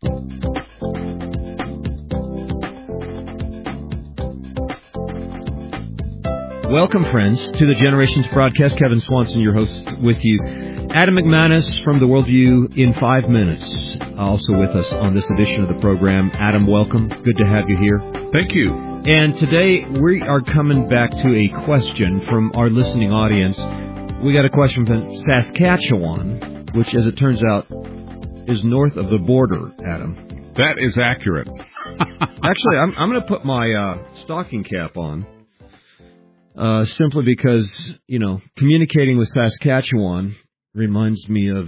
Welcome, friends, to the Generations broadcast. Kevin Swanson, your host, with you. Adam McManus from The Worldview in 5 minutes, also with us on this edition of the program. Adam, welcome. Good to have you here. Thank you. And today we are coming back to a question from our listening audience. We got a question from Saskatchewan, which, as it turns out, is north of the border, Adam. That is accurate. Actually, I'm going to put my stocking cap on. Simply because, communicating with Saskatchewan reminds me of,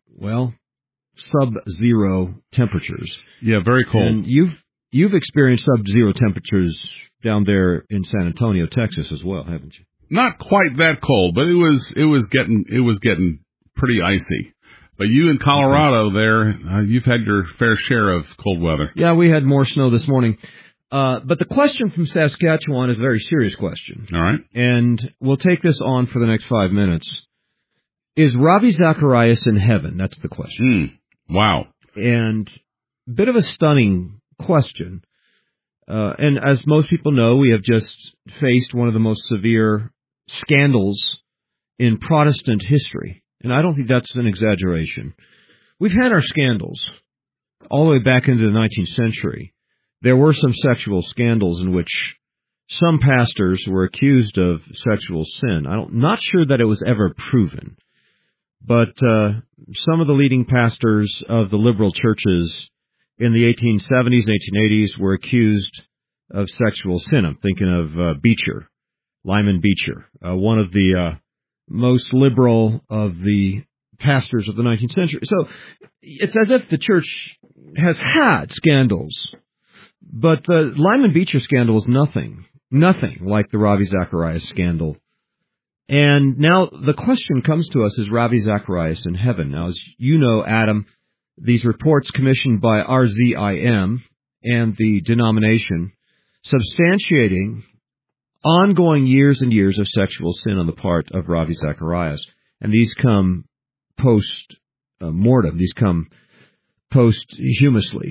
sub-zero temperatures. Yeah, very cold. And you've experienced sub-zero temperatures down there in San Antonio, Texas, as well, haven't you? Not quite that cold, but it was getting pretty icy. But you in Colorado there, you've had your fair share of cold weather. Yeah, we had more snow this morning. But the question from Saskatchewan is a very serious question. All right. And we'll take this on for the next 5 minutes. Is Ravi Zacharias in heaven? That's the question. Wow. And a bit of a stunning question. And as most people know, we have just faced one of the most severe scandals in Protestant history. And I don't think that's an exaggeration. We've had our scandals all the way back into the 19th century. There were some sexual scandals in which some pastors were accused of sexual sin. I'm not sure that it was ever proven. But some of the leading pastors of the liberal churches in the 1870s, 1880s were accused of sexual sin. I'm thinking of Beecher, Lyman Beecher, one of the most liberal of the pastors of the 19th century. So it's as if the church has had scandals. But the Lyman Beecher scandal is nothing like the Ravi Zacharias scandal. And now the question comes to us, is Ravi Zacharias in heaven? Now, as you know, Adam, these reports commissioned by RZIM and the denomination substantiating ongoing years and years of sexual sin on the part of Ravi Zacharias. And these come post-mortem. These come posthumously.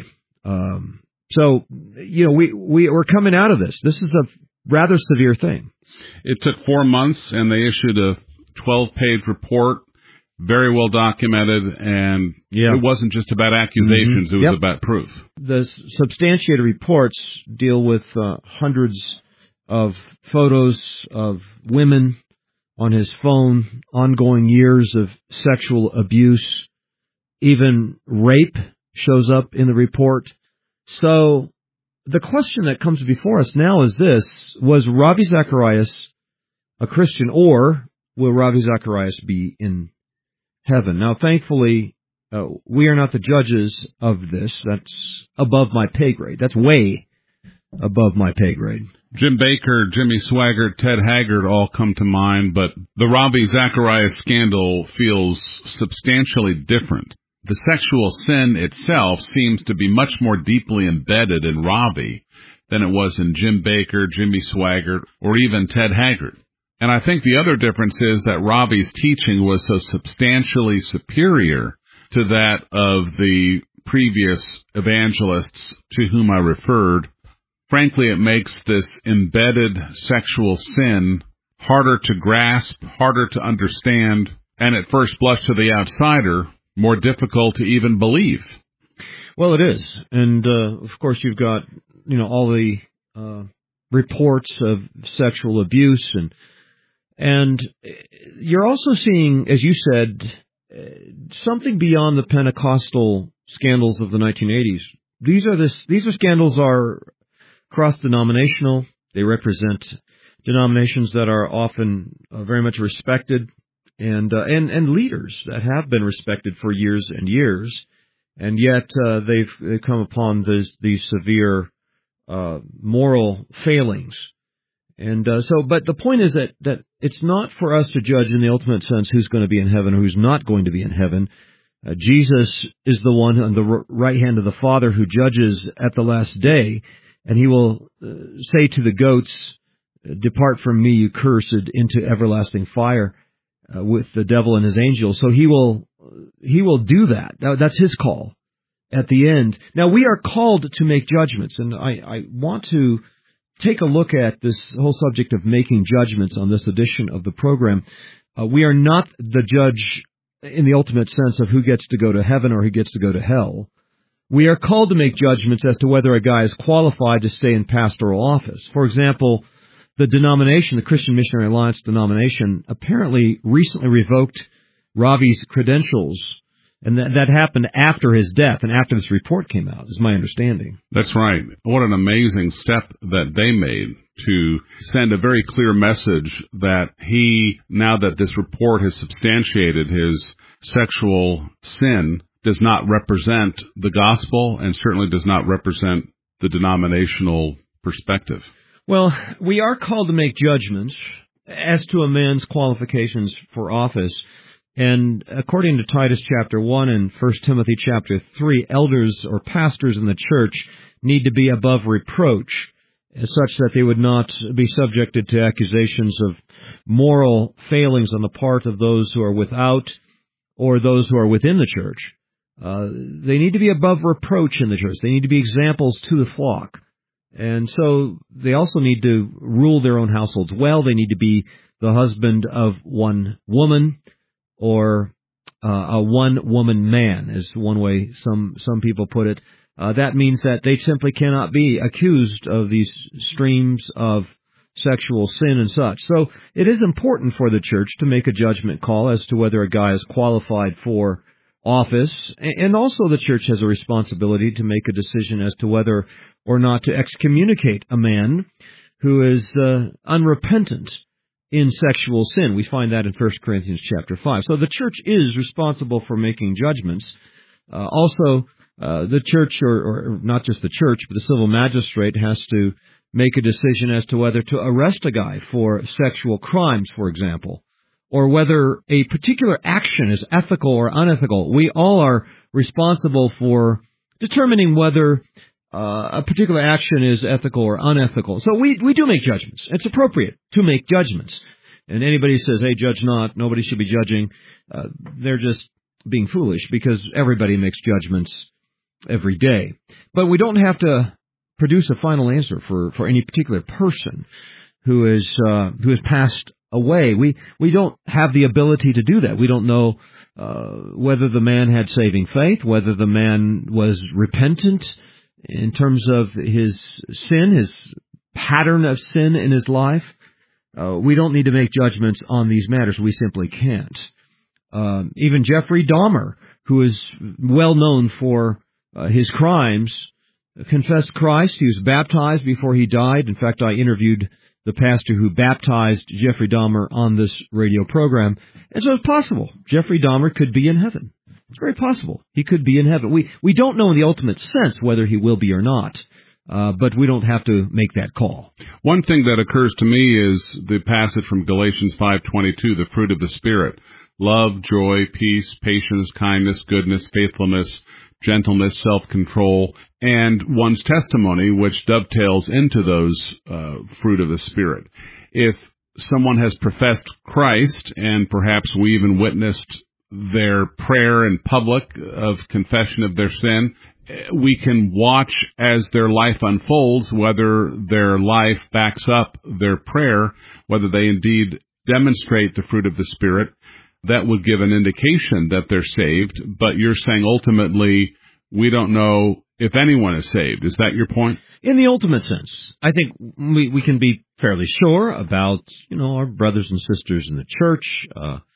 So, we're coming out of this. This is a rather severe thing. It took 4 months, and they issued a 12-page report, very well documented, and It wasn't just about accusations, It was about proof. The substantiated reports deal with hundreds of photos of women on his phone, ongoing years of sexual abuse, even rape shows up in the report. So the question that comes before us now is this: was Ravi Zacharias a Christian, or will Ravi Zacharias be in heaven? Now, thankfully, we are not the judges of this. That's above my pay grade. That's way above my pay grade. Jim Bakker, Jimmy Swaggart, Ted Haggard all come to mind, but the Ravi Zacharias scandal feels substantially different. The sexual sin itself seems to be much more deeply embedded in Ravi than it was in Jim Bakker, Jimmy Swaggart, or even Ted Haggard. And I think the other difference is that Ravi's teaching was so substantially superior to that of the previous evangelists to whom I referred. Frankly, it makes this embedded sexual sin harder to grasp, harder to understand, and at first blush to the outsider, more difficult to even believe. Well, it is. And, of course, you've got, all the reports of sexual abuse. And you're also seeing, as you said, something beyond the Pentecostal scandals of the 1980s. These are scandals are cross-denominational. They represent denominations that are often very much respected, and leaders that have been respected for years and years, and yet they've come upon these severe moral failings. And but the point is that it's not for us to judge in the ultimate sense who's going to be in heaven or who's not going to be in heaven. Jesus is the one on the right hand of the Father who judges at the last day, and he will say to the goats, "Depart from me, you cursed, into everlasting fire," with the devil and his angels. So he will do that. That's his call. at the end. Now, we are called to make judgments, and I want to take a look at this whole subject of making judgments on this edition of the program. We are not the judge in the ultimate sense of who gets to go to heaven or who gets to go to hell. We are called to make judgments as to whether a guy is qualified to stay in pastoral office. For example, the denomination, the Christian Missionary Alliance denomination, apparently recently revoked Ravi's credentials, and that happened after his death and after this report came out, is my understanding. That's right. What an amazing step that they made to send a very clear message that he, now that this report has substantiated his sexual sin, does not represent the gospel and certainly does not represent the denominational perspective. Well, we are called to make judgments as to a man's qualifications for office. And according to Titus chapter 1 and 1 Timothy chapter 3, elders or pastors in the church need to be above reproach, such that they would not be subjected to accusations of moral failings on the part of those who are without or those who are within the church. They need to be above reproach in the church. They need to be examples to the flock. And so they also need to rule their own households well. They need to be the husband of one woman, or a one-woman man, is one way some people put it. That means that they simply cannot be accused of these streams of sexual sin and such. So it is important for the church to make a judgment call as to whether a guy is qualified for office, and also the church has a responsibility to make a decision as to whether or not to excommunicate a man who is unrepentant in sexual sin. We find that in 1 Corinthians chapter 5. So the church is responsible for making judgments. Also, the church, or not just the church, but the civil magistrate has to make a decision as to whether to arrest a guy for sexual crimes, for example, or whether a particular action is ethical or unethical. We all are responsible for determining whether a particular action is ethical or unethical. So we do make judgments. It's appropriate to make judgments. And anybody says, hey, judge not, nobody should be judging, they're just being foolish, because everybody makes judgments every day. But we don't have to produce a final answer for any particular person who is passed away. We don't have the ability to do that. We don't know whether the man had saving faith, whether the man was repentant in terms of his sin, his pattern of sin in his life. We don't need to make judgments on these matters. We simply can't. Even Jeffrey Dahmer, who is well known for his crimes, confessed Christ. He was baptized before he died. In fact, I interviewed the pastor who baptized Jeffrey Dahmer on this radio program. And so it's possible Jeffrey Dahmer could be in heaven. It's very possible he could be in heaven. We don't know in the ultimate sense whether he will be or not, but we don't have to make that call. One thing that occurs to me is the passage from Galatians 5:22, the fruit of the Spirit: love, joy, peace, patience, kindness, goodness, faithfulness, gentleness, self-control, and one's testimony, which dovetails into those fruit of the Spirit. If someone has professed Christ, and perhaps we even witnessed their prayer in public of confession of their sin, we can watch as their life unfolds, whether their life backs up their prayer, whether they indeed demonstrate the fruit of the Spirit. That would give an indication that they're saved, but you're saying ultimately we don't know if anyone is saved. Is that your point? In the ultimate sense, I think we can be fairly sure about, our brothers and sisters in the church,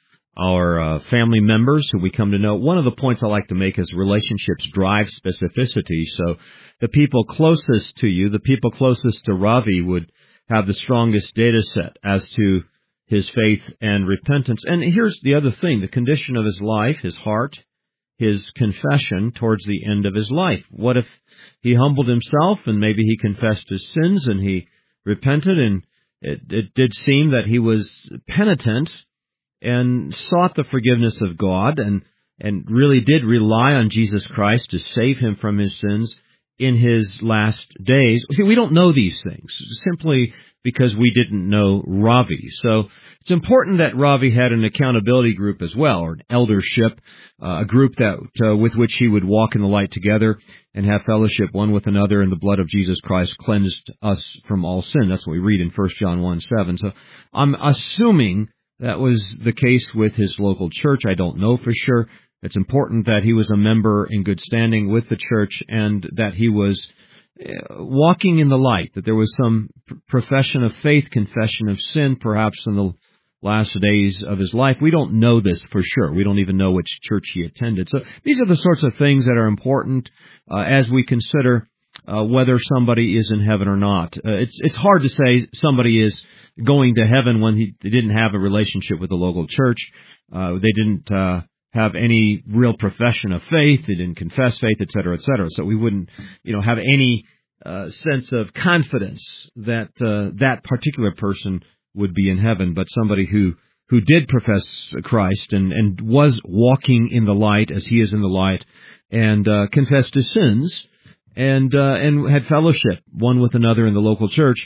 our family members who we come to know. One of the points I like to make is relationships drive specificity. So the people closest to you, the people closest to Ravi, would have the strongest data set as to his faith and repentance. And here's the other thing, the condition of his life, his heart, his confession towards the end of his life. What if he humbled himself and maybe he confessed his sins and he repented, and it did seem that he was penitent and sought the forgiveness of God and really did rely on Jesus Christ to save him from his sins, in his last days. See, we don't know these things simply because we didn't know Ravi. So it's important that Ravi had an accountability group as well, or an eldership, a group that with which he would walk in the light together and have fellowship one with another, and the blood of Jesus Christ cleansed us from all sin. That's what we read in 1 John 1:7. So I'm assuming that was the case with his local church. I don't know for sure. It's important that he was a member in good standing with the church and that he was walking in the light, that there was some profession of faith, confession of sin, perhaps in the last days of his life. We don't know this for sure. We don't even know which church he attended. So these are the sorts of things that are important as we consider whether somebody is in heaven or not. It's hard to say somebody is going to heaven when they didn't have a relationship with the local church. They didn't have any real profession of faith. They didn't confess faith, et cetera, et cetera. So we wouldn't, have any sense of confidence that that particular person would be in heaven. But somebody who did profess Christ and was walking in the light as he is in the light, and confessed his sins and had fellowship one with another in the local church,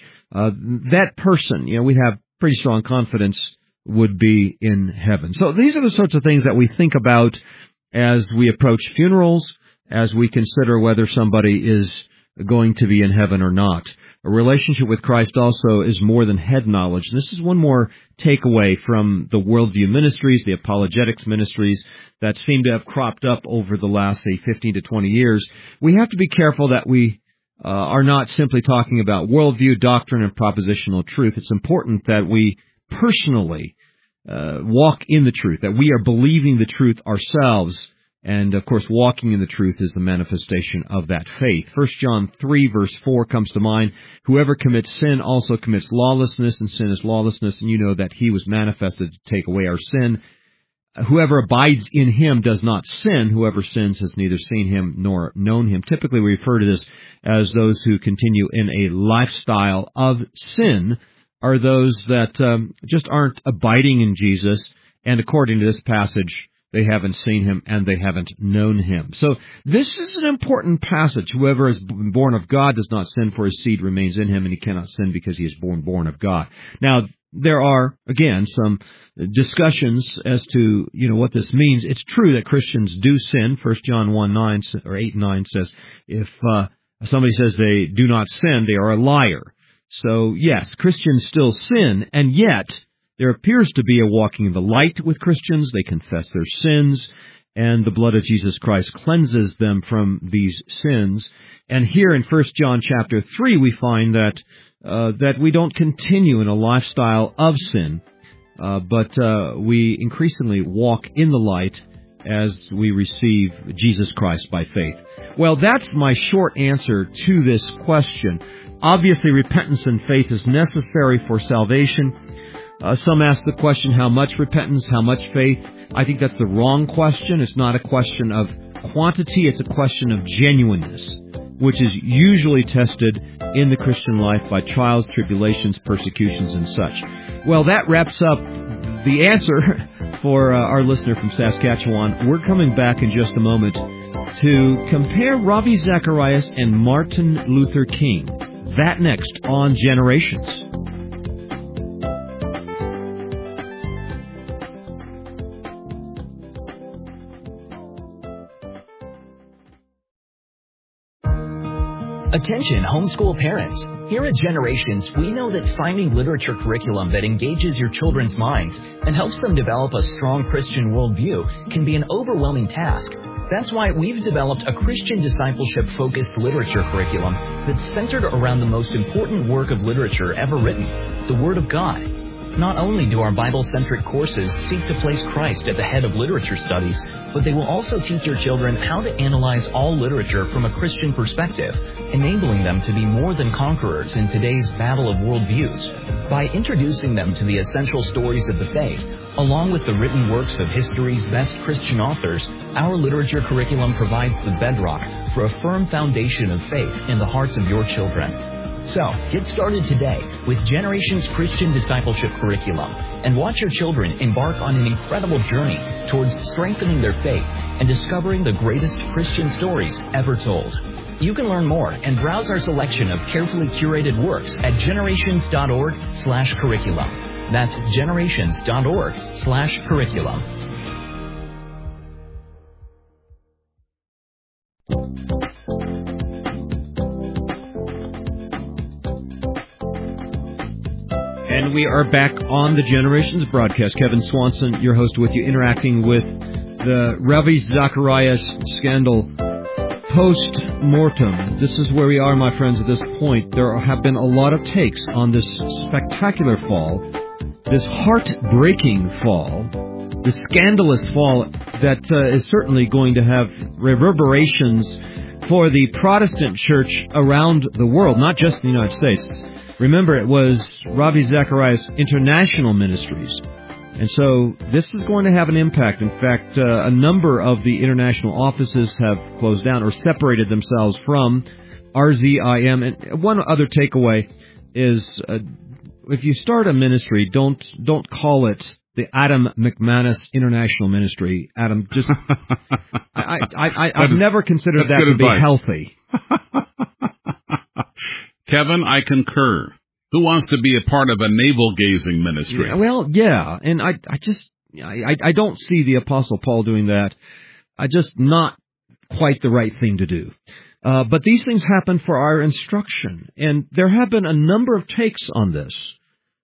that person, we have pretty strong confidence would be in heaven. So these are the sorts of things that we think about as we approach funerals, as we consider whether somebody is going to be in heaven or not. A relationship with Christ also is more than head knowledge. And this is one more takeaway from the worldview ministries, the apologetics ministries that seem to have cropped up over the last, 15 to 20 years. We have to be careful that we are not simply talking about worldview, doctrine, and propositional truth. It's important that we personally walk in the truth, that we are believing the truth ourselves. And, of course, walking in the truth is the manifestation of that faith. 1 John 3, verse 4 comes to mind. Whoever commits sin also commits lawlessness, and sin is lawlessness, and you know that he was manifested to take away our sin. Whoever abides in him does not sin. Whoever sins has neither seen him nor known him. Typically, we refer to this as those who continue in a lifestyle of sin are those that just aren't abiding in Jesus, and according to this passage, they haven't seen him and they haven't known him. So this is an important passage. Whoever is born of God does not sin, for his seed remains in him, and he cannot sin because he is born of God. Now, there are, again, some discussions as to, what this means. It's true that Christians do sin. 1 John 1:9 or 8:9 says, if somebody says they do not sin, they are a liar. So, yes, Christians still sin, and yet there appears to be a walking in the light with Christians. They confess their sins, and the blood of Jesus Christ cleanses them from these sins. And here in 1 John chapter 3, we find that we don't continue in a lifestyle of sin, but we increasingly walk in the light as we receive Jesus Christ by faith. Well, that's my short answer to this question. Obviously, repentance and faith is necessary for salvation. Some ask the question, how much repentance, how much faith? I think that's the wrong question. It's not a question of quantity, it's a question of genuineness, which is usually tested in the Christian life by trials, tribulations, persecutions, and such. Well, that wraps up the answer for our listener from Saskatchewan. We're coming back in just a moment to compare Ravi Zacharias and Martin Luther King. That next on Generations. Attention, homeschool parents. Here at Generations, we know that finding literature curriculum that engages your children's minds and helps them develop a strong Christian worldview can be an overwhelming task. That's why we've developed a Christian discipleship-focused literature curriculum that's centered around the most important work of literature ever written, the Word of God. Not only do our Bible-centric courses seek to place Christ at the head of literature studies, but they will also teach your children how to analyze all literature from a Christian perspective, enabling them to be more than conquerors in today's battle of worldviews. By introducing them to the essential stories of the faith, along with the written works of history's best Christian authors, our literature curriculum provides the bedrock for a firm foundation of faith in the hearts of your children. So, get started today with Generations Christian Discipleship Curriculum and watch your children embark on an incredible journey towards strengthening their faith and discovering the greatest Christian stories ever told. You can learn more and browse our selection of carefully curated works at generations.org/curriculum. That's generations.org/curriculum. And we are back on the Generations broadcast. Kevin Swanson, your host, with you, interacting with the Ravi Zacharias scandal post-mortem. This is where we are, my friends, at this point. There have been a lot of takes on this spectacular fall, this heart-breaking fall, the scandalous fall that is certainly going to have reverberations for the Protestant church around the world, not just the United States. Remember, it was Ravi Zacharias International Ministries. And so this is going to have an impact. In fact, a number of the international offices have closed down or separated themselves from RZIM. And one other takeaway is if you start a ministry, don't call it the Adam McManus International Ministry. Adam, just I've never considered that to be healthy. Kevin, I concur. Who wants to be a part of a navel-gazing ministry? Yeah, well, yeah, and I don't see the Apostle Paul doing that. Just not quite the right thing to do. But these things happen for our instruction, and there have been a number of takes on this.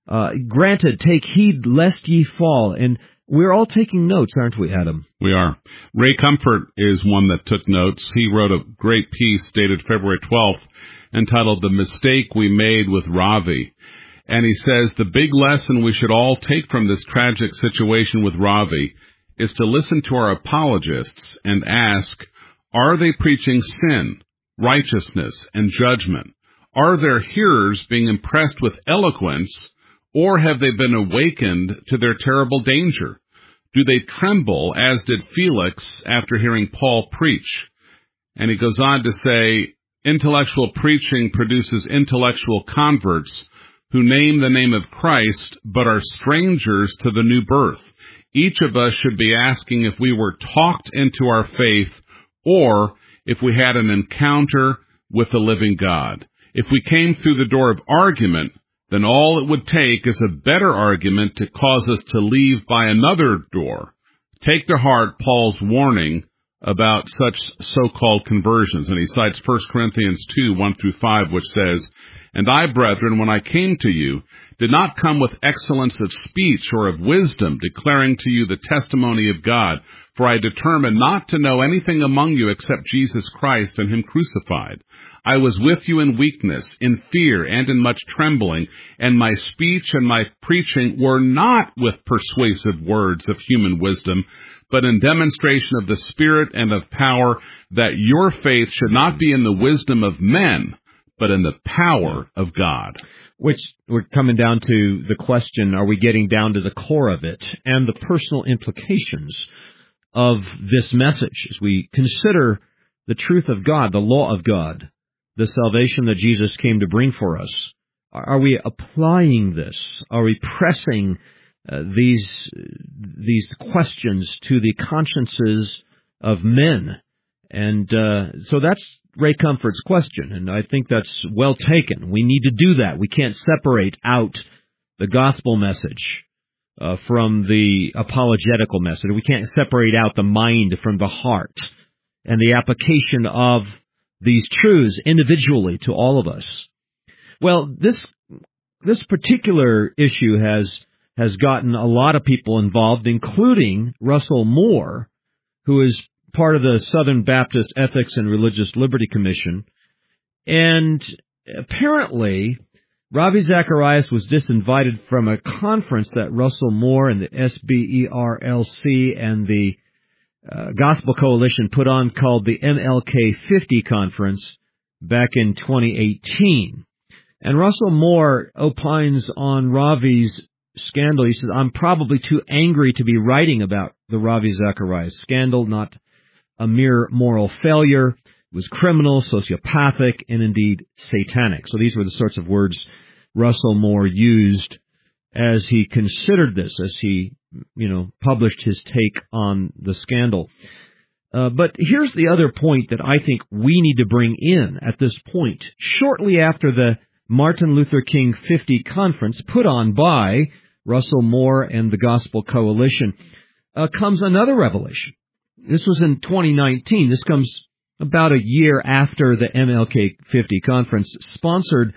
Granted, take heed lest ye fall, and we're all taking notes, aren't we, Adam? We are. Ray Comfort is one that took notes. He wrote a great piece dated February 12th, entitled The Mistake We Made with Ravi. And he says, the big lesson we should all take from this tragic situation with Ravi is to listen to our apologists and ask, are they preaching sin, righteousness, and judgment? Are their hearers being impressed with eloquence, or have they been awakened to their terrible danger? Do they tremble, as did Felix, after hearing Paul preach? And he goes on to say, intellectual preaching produces intellectual converts who name the name of Christ but are strangers to the new birth. Each of us should be asking if we were talked into our faith or if we had an encounter with the living God. If we came through the door of argument, then all it would take is a better argument to cause us to leave by another door. Take to heart Paul's warning about such so-called conversions. And he cites 1 Corinthians 2, 1-5, which says, and I, brethren, when I came to you, did not come with excellence of speech or of wisdom, declaring to you the testimony of God. For I determined not to know anything among you except Jesus Christ and him crucified. I was with you in weakness, in fear, and in much trembling, and my speech and my preaching were not with persuasive words of human wisdom, but in demonstration of the Spirit and of power, that your faith should not be in the wisdom of men, but in the power of God. Which we're coming down to the question, are we getting down to the core of it and the personal implications of this message as we consider the truth of God, the law of God, the salvation that Jesus came to bring for us? Are we applying this? Are we pressing these questions to the consciences of men? And so that's Ray Comfort's question, and I think that's well taken. We need to do that. We can't separate out the gospel message from the apologetical message. We can't separate out the mind from the heart and the application of these truths individually to all of us. Well, this particular issue has gotten a lot of people involved, including Russell Moore, who is part of the Southern Baptist Ethics and Religious Liberty Commission. And apparently, Ravi Zacharias was disinvited from a conference that Russell Moore and the SBERLC and the Gospel Coalition put on called the MLK 50 Conference back in 2018. And Russell Moore opines on Ravi's scandal. He says, I'm probably too angry to be writing about the Ravi Zacharias scandal, not a mere moral failure. It was criminal, sociopathic, and indeed satanic. So these were the sorts of words Russell Moore used as he considered this, as he, published his take on the scandal. But here's the other point that I think we need to bring in at this point. Shortly after the Martin Luther King 50 conference put on by Russell Moore and the Gospel Coalition comes another revelation. This was in 2019. This comes about a year after the MLK 50 conference, sponsored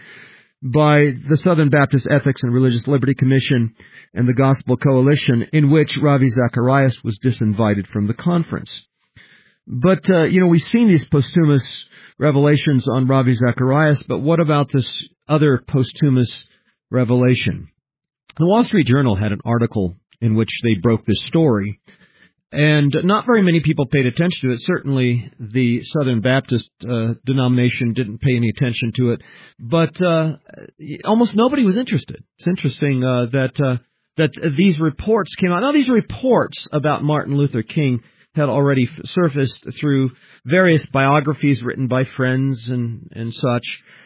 by the Southern Baptist Ethics and Religious Liberty Commission and the Gospel Coalition, in which Ravi Zacharias was disinvited from the conference. But, we've seen these posthumous revelations on Ravi Zacharias, but what about this other posthumous revelation? The Wall Street Journal had an article in which they broke this story, and not very many people paid attention to it. Certainly the Southern Baptist denomination didn't pay any attention to it, but almost nobody was interested. It's interesting that these reports came out. Now, these reports about Martin Luther King had already surfaced through various biographies written by friends and such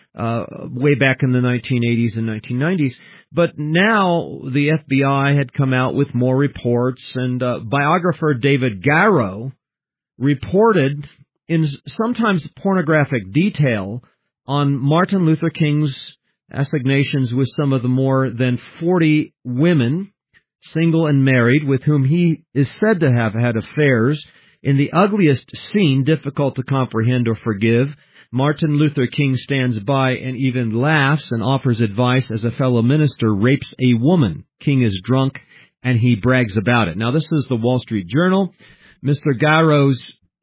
way back in the 1980s and 1990s. But now the FBI had come out with more reports, and biographer David Garrow reported in sometimes pornographic detail on Martin Luther King's assignations with some of the more than 40 women, single and married, with whom he is said to have had affairs in the ugliest scene difficult to comprehend or forgive. Martin Luther King stands by and even laughs and offers advice as a fellow minister rapes a woman. King is drunk and he brags about it. Now, this is the Wall Street Journal. Mr. Garrow's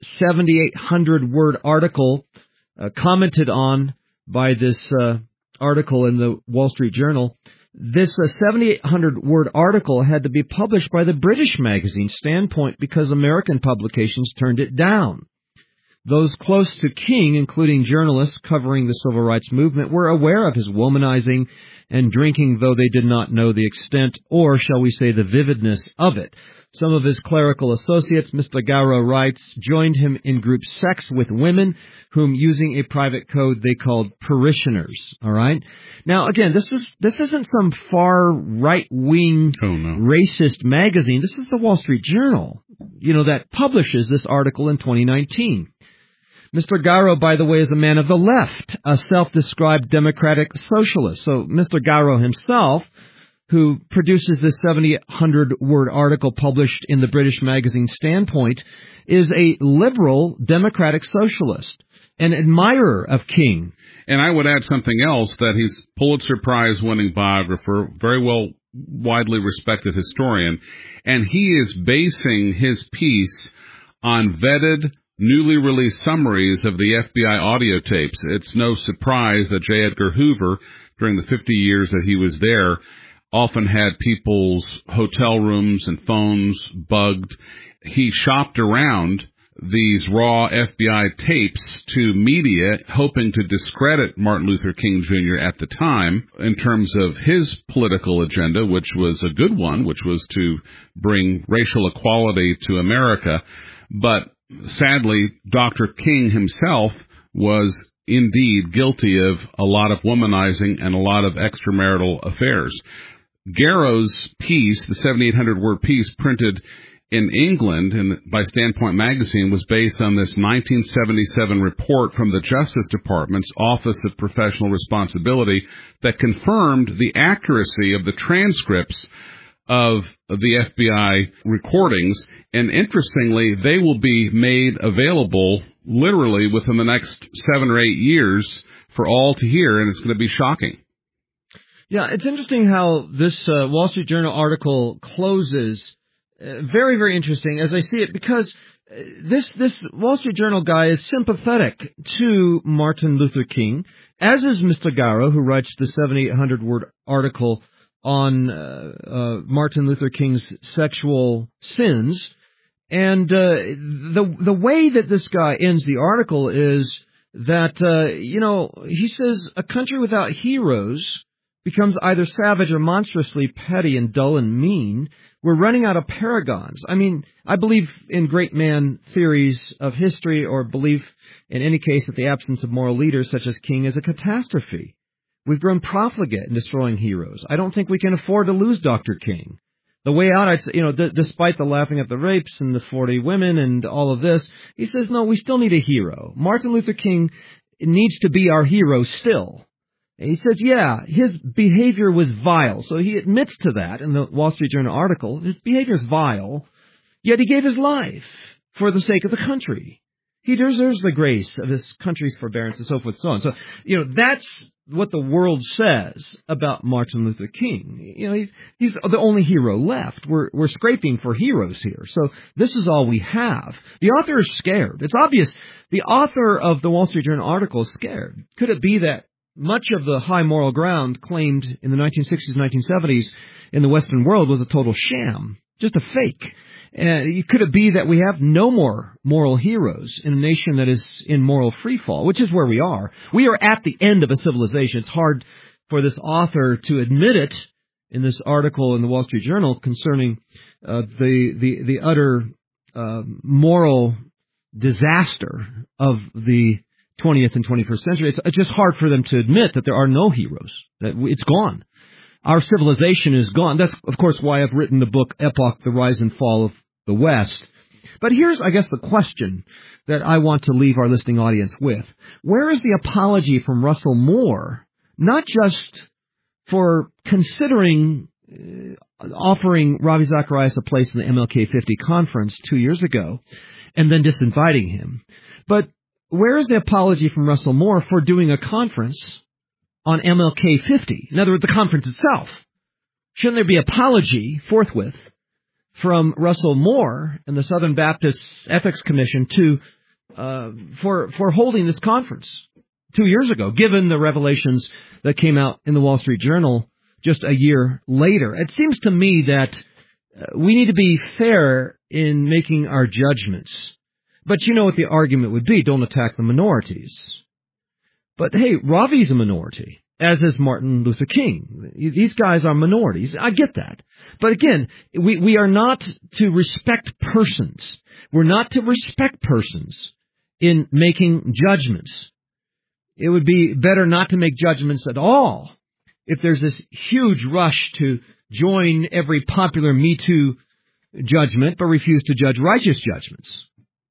7,800-word article commented on by this article in the Wall Street Journal. This 7,800-word article had to be published by the British magazine Standpoint because American publications turned it down. Those close to King, including journalists covering the civil rights movement, were aware of his womanizing and drinking, though they did not know the extent, or shall we say the vividness of it. Some of his clerical associates, Mr. Garrow writes, joined him in group sex with women, whom, using a private code, they called parishioners. All right. Now, again, this isn't some far right-wing racist magazine. This is the Wall Street Journal, that publishes this article in 2019. Mr. Garrow, by the way, is a man of the left, a self-described democratic socialist. So Mr. Garrow himself, who produces this 7,800-word article published in the British magazine Standpoint, is a liberal democratic socialist, an admirer of King. And I would add something else, that he's Pulitzer Prize-winning biographer, very well widely respected historian, and he is basing his piece on vetted, newly released summaries of the FBI audio tapes. It's no surprise that J. Edgar Hoover, during the 50 years that he was there, often had people's hotel rooms and phones bugged. He shopped around these raw FBI tapes to media, hoping to discredit Martin Luther King Jr. at the time in terms of his political agenda, which was a good one, which was to bring racial equality to America. But sadly, Dr. King himself was indeed guilty of a lot of womanizing and a lot of extramarital affairs. Garrow's piece, the 7,800-word piece printed in England by Standpoint magazine, was based on this 1977 report from the Justice Department's Office of Professional Responsibility that confirmed the accuracy of the transcripts of the FBI recordings. And interestingly, they will be made available literally within the next 7 or 8 years for all to hear, and it's going to be shocking. Yeah, it's interesting how this Wall Street Journal article closes. Very, very interesting as I see it, because this Wall Street Journal guy is sympathetic to Martin Luther King, as is Mr. Garrow, who writes the 7,800-word article on Martin Luther King's sexual sins. And the way that this guy ends the article is that, he says, a country without heroes becomes either savage or monstrously petty and dull and mean. We're running out of paragons. I mean, I believe in great man theories of history, or believe, in any case, that the absence of moral leaders such as King is a catastrophe. We've grown profligate in destroying heroes. I don't think we can afford to lose Dr. King. The way out, despite the laughing at the rapes and the 40 women and all of this, he says, no, we still need a hero. Martin Luther King needs to be our hero still. And he says, yeah, his behavior was vile. So he admits to that in the Wall Street Journal article. His behavior is vile, yet he gave his life for the sake of the country. He deserves the grace of his country's forbearance and so forth and so on. So, that's what the world says about Martin Luther King. He's the only hero left. We're scraping for heroes here. So this is all we have. The author is scared. It's obvious the author of the Wall Street Journal article is scared. Could it be that much of the high moral ground claimed in the 1960s and 1970s in the Western world was a total sham, just a fake? Could it be that we have no more moral heroes in a nation that is in moral freefall, which is where we are? We are at the end of a civilization. It's hard for this author to admit it in this article in the Wall Street Journal concerning the utter moral disaster of the 20th and 21st century. It's just hard for them to admit that there are no heroes, that it's gone. Our civilization is gone. That's, of course, why I've written the book, Epoch, The Rise and Fall of the West. But here's, I guess, the question that I want to leave our listening audience with. Where is the apology from Russell Moore, not just for considering offering Ravi Zacharias a place in the MLK 50 conference 2 years ago and then disinviting him, but where is the apology from Russell Moore for doing a conference on MLK 50? In other words, the conference itself. Shouldn't there be apology forthwith from Russell Moore and the Southern Baptist Ethics Commission for holding this conference 2 years ago, given the revelations that came out in the Wall Street Journal just a year later? It seems to me that we need to be fair in making our judgments. But you know what the argument would be. Don't attack the minorities. But hey, Ravi's a minority, as is Martin Luther King. These guys are minorities. I get that. But again, we are not to respect persons. We're not to respect persons in making judgments. It would be better not to make judgments at all if there's this huge rush to join every popular Me Too judgment, but refuse to judge righteous judgments.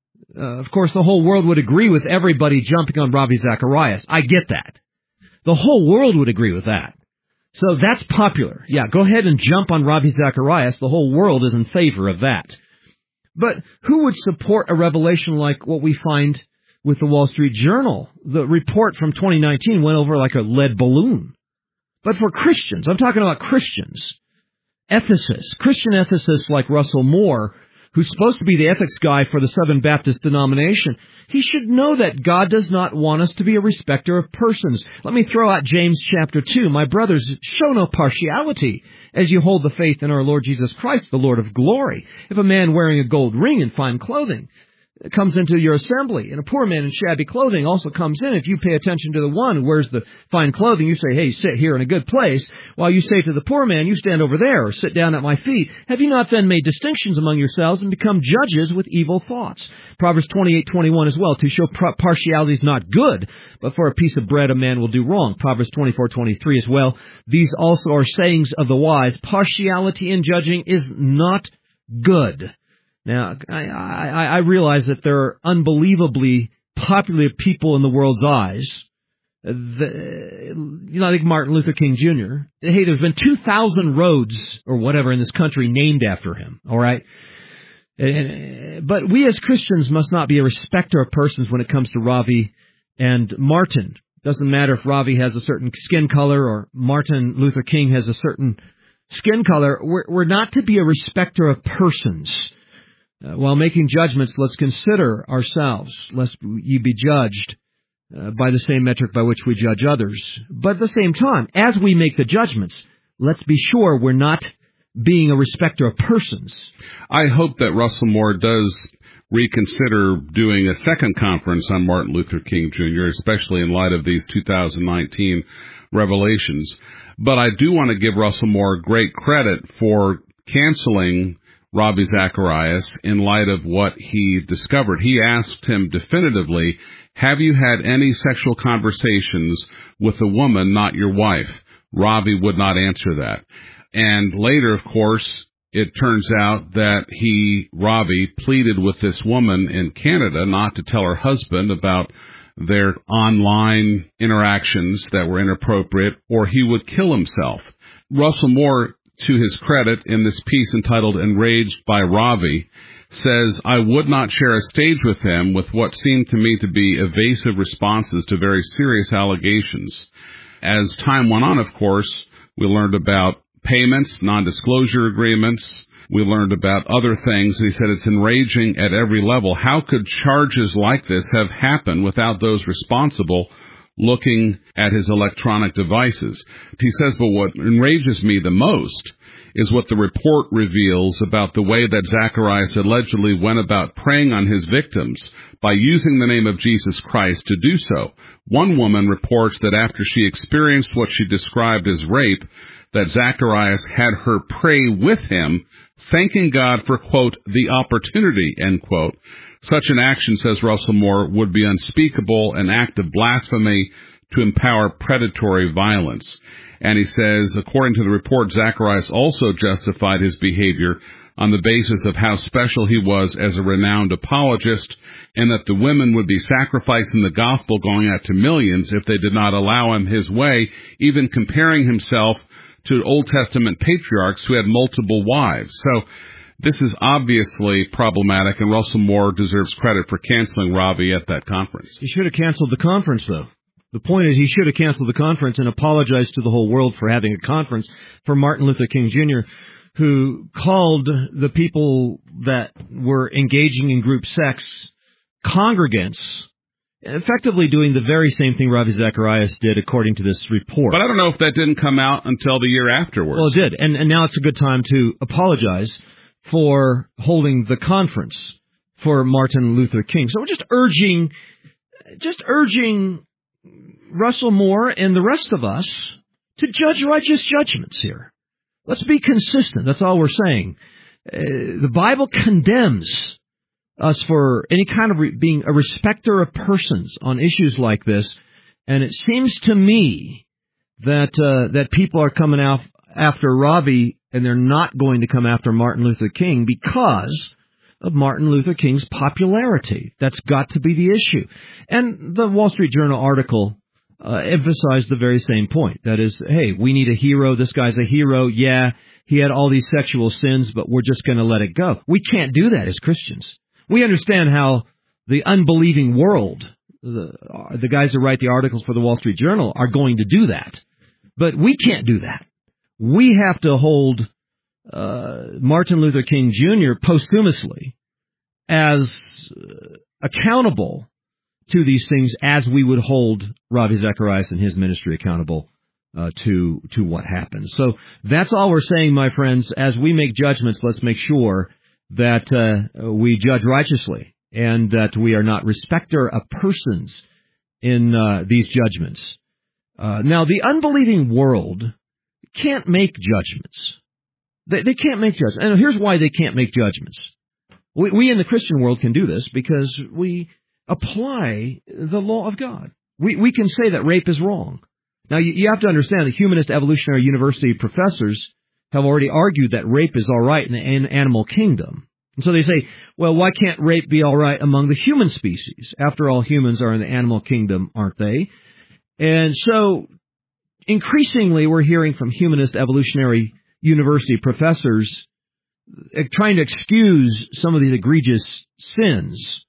Of course, the whole world would agree with everybody jumping on Ravi Zacharias. I get that. The whole world would agree with that. So that's popular. Yeah, go ahead and jump on Ravi Zacharias. The whole world is in favor of that. But who would support a revelation like what we find with the Wall Street Journal? The report from 2019 went over like a lead balloon. But for Christians, I'm talking about Christians, ethicists, Christian ethicists like Russell Moore, who's supposed to be the ethics guy for the Southern Baptist denomination, he should know that God does not want us to be a respecter of persons. Let me throw out James chapter 2. My brothers, show no partiality as you hold the faith in our Lord Jesus Christ, the Lord of glory. If a man wearing a gold ring and fine clothing comes into your assembly, and a poor man in shabby clothing also comes in, if you pay attention to the one who wears the fine clothing, you say, hey, sit here in a good place, while you say to the poor man, you stand over there, or sit down at my feet. Have you not then made distinctions among yourselves and become judges with evil thoughts? Proverbs 28:21 as well. To show partiality is not good, but for a piece of bread a man will do wrong. Proverbs 24:23 as well. These also are sayings of the wise. Partiality in judging is not good. Now, I realize that there are unbelievably popular people in the world's eyes. I think Martin Luther King Jr. Hey, there's been 2,000 roads or whatever in this country named after him, all right? But we as Christians must not be a respecter of persons when it comes to Ravi and Martin. Doesn't matter if Ravi has a certain skin color or Martin Luther King has a certain skin color. We're not to be a respecter of persons. While making judgments, let's consider ourselves, lest ye be judged by the same metric by which we judge others. But at the same time, as we make the judgments, let's be sure we're not being a respecter of persons. I hope that Russell Moore does reconsider doing a second conference on Martin Luther King Jr., especially in light of these 2019 revelations. But I do want to give Russell Moore great credit for canceling Ravi Zacharias in light of what he discovered. He asked him definitively, have you had any sexual conversations with a woman, not your wife? Ravi would not answer that. And later, of course, it turns out that Ravi, pleaded with this woman in Canada not to tell her husband about their online interactions that were inappropriate, or he would kill himself. Russell Moore, to his credit, in this piece entitled Enraged by Ravi, says, I would not share a stage with him with what seemed to me to be evasive responses to very serious allegations. As time went on, of course, we learned about payments, non-disclosure agreements. We learned about other things. He said it's enraging at every level. How could charges like this have happened without those responsible looking at his electronic devices? He says, but what enrages me the most is what the report reveals about the way that Zacharias allegedly went about preying on his victims by using the name of Jesus Christ to do so. One woman reports that after she experienced what she described as rape, that Zacharias had her pray with him, thanking God for, quote, the opportunity, end quote. Such an action, says Russell Moore, would be unspeakable, an act of blasphemy to empower predatory violence. And he says, according to the report, Zacharias also justified his behavior on the basis of how special he was as a renowned apologist, and that the women would be sacrificing the gospel going out to millions if they did not allow him his way, even comparing himself to Old Testament patriarchs who had multiple wives. So this is obviously problematic, and Russell Moore deserves credit for canceling Ravi at that conference. He should have canceled the conference, though. The point is, he should have canceled the conference and apologized to the whole world for having a conference for Martin Luther King Jr., who called the people that were engaging in group sex congregants, effectively doing the very same thing Ravi Zacharias did, according to this report. But I don't know if that didn't come out until the year afterwards. Well, it did, and now it's a good time to apologize for holding the conference for Martin Luther King. So we're just urging Russell Moore and the rest of us to judge righteous judgments here. Let's be consistent. That's all we're saying. The Bible condemns us for any kind of being a respecter of persons on issues like this, and it seems to me that people are coming out after Ravi, and they're not going to come after Martin Luther King because of Martin Luther King's popularity. That's got to be the issue. And the Wall Street Journal article emphasized the very same point. That is, hey, we need a hero. This guy's a hero. Yeah, he had all these sexual sins, but we're just going to let it go. We can't do that as Christians. We understand how the unbelieving world, the guys that write the articles for the Wall Street Journal, are going to do that. But we can't do that. We have to hold Martin Luther King Jr. posthumously as accountable to these things as we would hold Ravi Zacharias and his ministry accountable to what happened. So that's all we're saying, my friends. As we make judgments, let's make sure that we judge righteously and that we are not respecter of persons in these judgments. Now, the unbelieving world can't make judgments. They can't make judgments. And here's why they can't make judgments. We in the Christian world can do this because we apply the law of God. We can say that rape is wrong. Now, you have to understand that humanist evolutionary university professors have already argued that rape is all right in the animal kingdom. And so they say, well, why can't rape be all right among the human species? After all, humans are in the animal kingdom, aren't they? And so increasingly we're hearing from humanist evolutionary university professors trying to excuse some of these egregious sins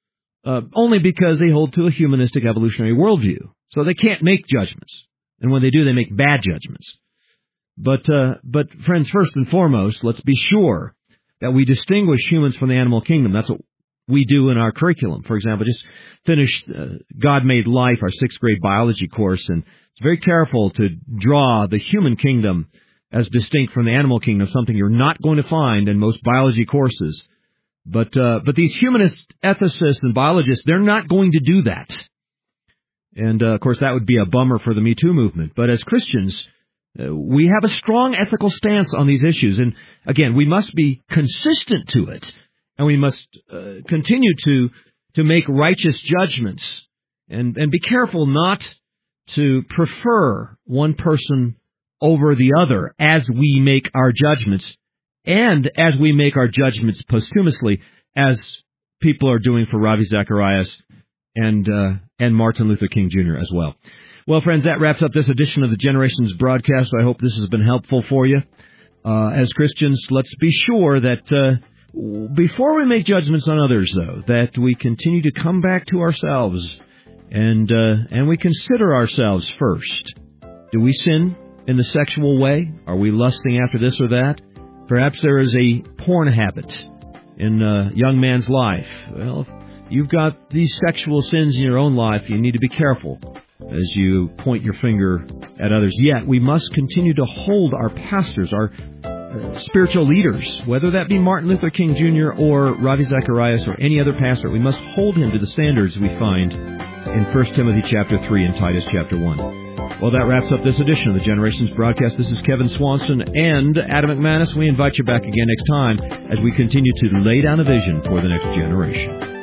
only because they hold to a humanistic evolutionary worldview. So they can't make judgments. And when they do, they make bad judgments. But friends, first and foremost, let's be sure that we distinguish humans from the animal kingdom. That's what we do in our curriculum. For example, just finished God Made Life, our 6th grade biology course, and it's very careful to draw the human kingdom as distinct from the animal kingdom, something you're not going to find in most biology courses. But these humanist ethicists and biologists, they're not going to do that. And, of course, that would be a bummer for the Me Too movement. But as Christians, we have a strong ethical stance on these issues. And, again, we must be consistent to it. And we must continue to make righteous judgments. And be careful not to prefer one person over the other as we make our judgments and as we make our judgments posthumously, as people are doing for Ravi Zacharias and Martin Luther King Jr. as well. Well, friends, that wraps up this edition of the Generations broadcast. I hope this has been helpful for you. As Christians, let's be sure that before we make judgments on others, though, that we continue to come back to ourselves and we consider ourselves first. Do we sin in the sexual way? Are we lusting after this or that? Perhaps there is a porn habit in a young man's life. Well, if you've got these sexual sins in your own life, you need to be careful as you point your finger at others. Yet, we must continue to hold our pastors, our spiritual leaders, whether that be Martin Luther King Jr. or Ravi Zacharias or any other pastor. We must hold him to the standards we find in 1 Timothy chapter 3 and Titus chapter 1. Well, that wraps up this edition of the Generations broadcast. This is Kevin Swanson and Adam McManus. We invite you back again next time as we continue to lay down a vision for the next generation.